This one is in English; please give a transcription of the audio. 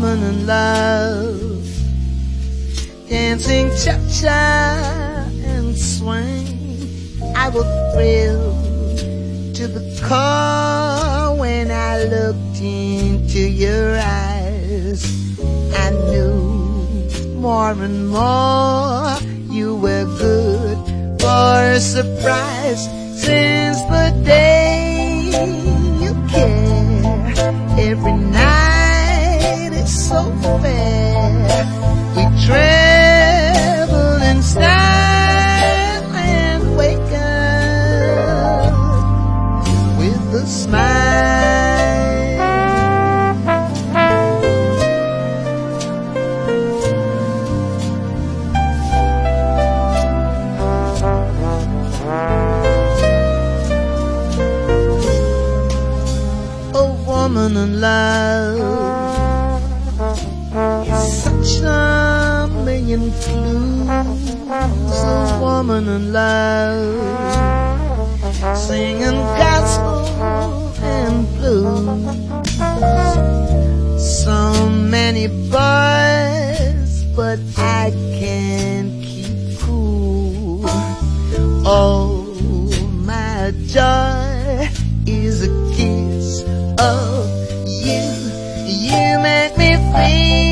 woman in love, dancing cha-cha and swing. I will thrill to the core when I looked into your eyes. I knew more and more you were good for a surprise. Since the day you care, every night is so fair. We travel in style and wake up with a smile. Woman in love is such a million clues. A woman in love, singing gospel and blues. So many boys, but I can't keep cool. Oh, my joy is a kiss of you. You make me feel